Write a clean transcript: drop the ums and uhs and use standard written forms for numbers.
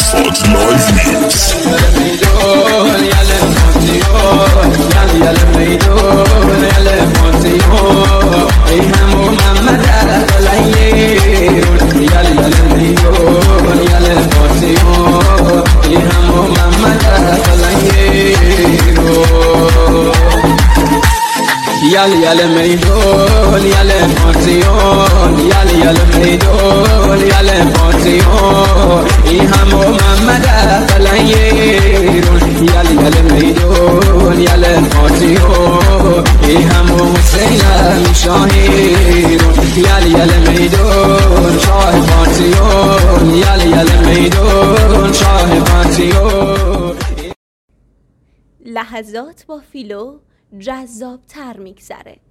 Fort Live Mix. يال ميدون يال فاتيون يال ميدون يال فاتيون إيهم محمد فلايرون يال ميدون يال فاتيون إيهم حسين شاهيرون يال ميدون شاه فاتيون يال ميدون شاه فاتيون. لحظات با فیلو جذاب‌تر میگذره.